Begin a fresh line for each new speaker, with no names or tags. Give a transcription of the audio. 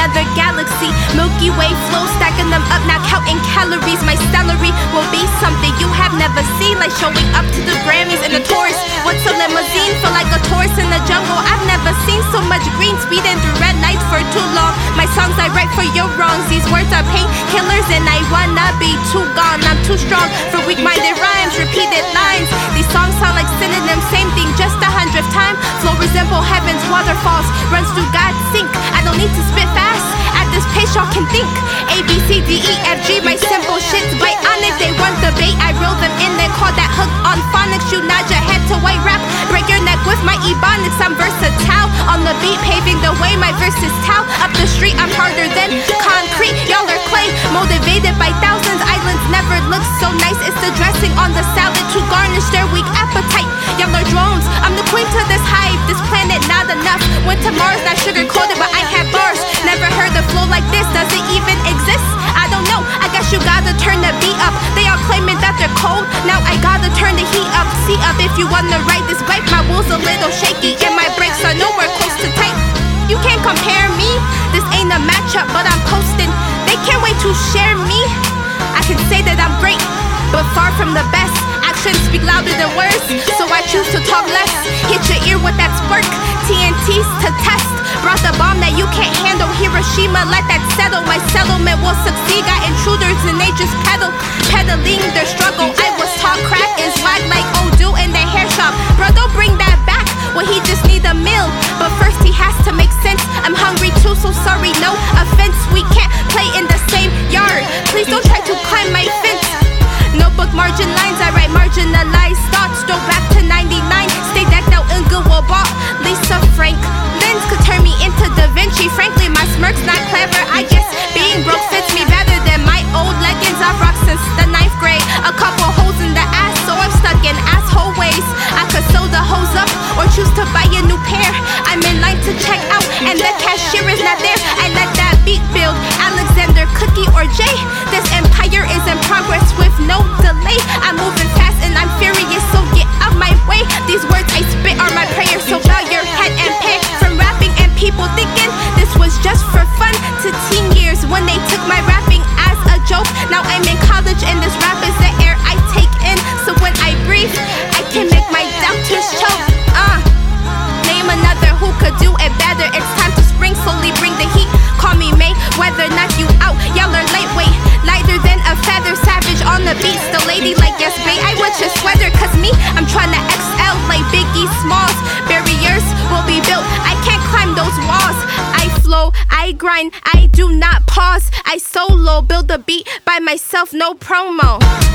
another galaxy. Milky Way flow, stacking them up, now counting calories. My salary will be something you have never seen, like showing up to the Grammys in a Taurus. What's a limousine? Feel like a Taurus in the jungle. I've never seen so much green speeding through red lights for too long. My songs I write for your wrongs. These words are painkillers and I wanna be too gone. I'm too strong for weak-minded rhymes, repeated lines. These songs sound like synonyms, same thing, just 100th time. Flow resemble heaven's waterfalls, runs through God's sink. I don't need to spit fast, at this pace y'all can think. A, B, C, D, E, F, G, my simple shits bite on it. They want the bait, I reel them in, then call that hook on phonics. You nod your head to white rap, break your neck with my ebonics. I'm versatile, on the beat paving the way, my verse is towel. Up the street I'm harder than concrete, y'all are clay. Motivated by thousands, islands never look so nice. It's the dressing on the salad to garnish their weak appetite. Y'all are drones, I'm the queen to this hive. This planet not enough, went to Mars, not sugar coated but I had bars. Never heard a flow like this, does it even exist? I don't know, I guess you gotta turn the beat up. They all claiming that they're cold, now I gotta turn the heat up. See up if you wanna ride this bike, my wheels a little shaky and my brakes are nowhere close to tight. You can't compare me, this ain't a matchup but I'm posting. They can't wait to share me. I can say that I'm great, but far from the best. Actions speak louder than words, so I choose to talk less. Hit your ear with that spark, TNTs to test. Brought the bomb that you can't handle, Hiroshima, let that settle. My settlement will succeed, got intruders and they just peddling their struggle. I was taught crack is whack like Odu in the hair shop. Bro, don't bring that back, well he just need a meal, but first he has to make sense. I'm hungry too, so sorry, no offense. We can't play in the same yard, please don't try to climb my fence. Notebook margin lines, I write marginalized thoughts. Throw back to 99, stay decked out in Goodwill bought. Lisa Franklin's could turn me into Da Vinci. Frankly, my smirk's not clever, I guess being broke fits me better than my old leggings I've rocked since the 9th grade. A couple holes in the ass, so I'm stuck in asshole ways. I could sew the hose up or choose to buy a new pair. I'm in line to check out and the cashier is not there. I let that beat build, Alexander, Cookie, or Jay. This empire is in progress with no delay. I'm moving fast and I'm furious, so get out my way. These words I spit are my prayers, so bow your head and pay. From rapping and people thinking this was just for fun, to teen years when they took my rapping as a joke. Now I'm in college and this rap is the air I take in, so when I breathe I can make my doubters choke. Name another who could do it better. It's time to spring, slowly bring the heat. Call me May, weather knock you out. Y'all are lightweight, lighter than a feather. Savage on the beat, still lady like yes babe. I want your sweater, cause me, I'm trying to XL like Biggie Smalls. Barriers will be built, I can't climb those walls. I flow, I grind, I do not pause. I solo, build a beat by myself, no promo.